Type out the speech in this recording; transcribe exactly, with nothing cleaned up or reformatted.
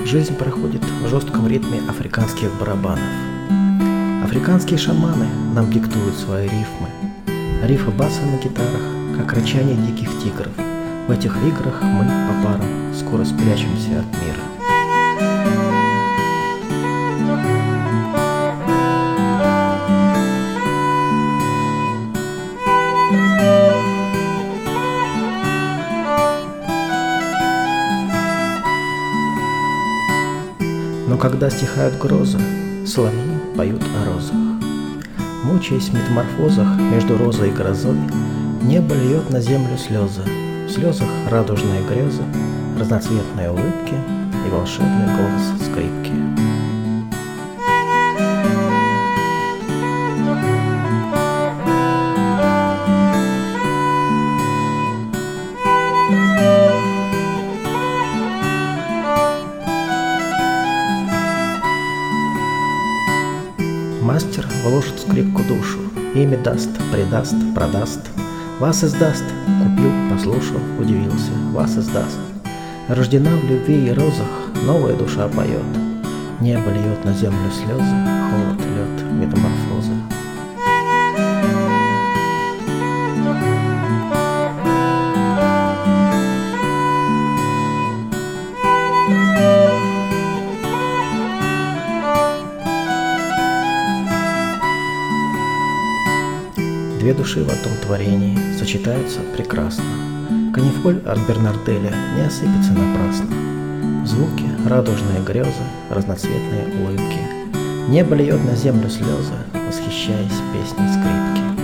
Жизнь проходит в жестком ритме африканских барабанов. Африканские шаманы нам диктуют свои рифмы. Рифы баса на гитарах, как рычание диких тигров. В этих играх мы по парам скоро спрячемся от мира. Но когда стихают грозы, соловьи поют о розах. Мучаясь в метаморфозах между розой и грозой, небо льет на землю слезы. В слезах радужные грезы, разноцветные улыбки и волшебный голос скрипки. Мастер вложит в скрипку душу, имя даст, предаст, продаст. Вас издаст, купил, послушал, удивился, вас издаст. Рождена в любви и розах, новая душа поет. Небо льет на землю слезы, холод, лед, метаморфозы. Две души в одном творении сочетаются прекрасно. Канифоль от Бернарделя не осыпется напрасно. Звуки, радужные грезы, разноцветные улыбки. Небо льет на землю слезы, восхищаясь песней скрипки.